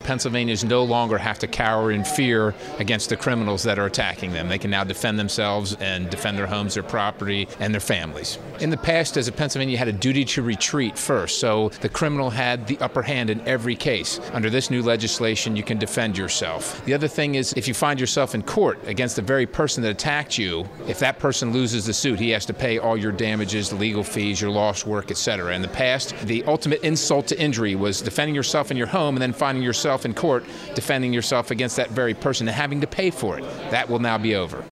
Pennsylvanians no longer have to cower in fear against the criminals that are attacking them. They can now defend themselves and defend their homes, their property, and their families. In the past, as a Pennsylvania, you had a duty to retreat first, so the criminal had the upper hand in every case. Under this new legislation, you can defend yourself. The other thing is, if you find yourself in court against the very person that attacked you, if that person loses the suit, he has to pay all your damages, the legal fees, your lost work, etc. In the past, the ultimate insult to injury was defending yourself in your home and then finding yourself in court defending yourself against that very person and having to pay for it. That will now be over.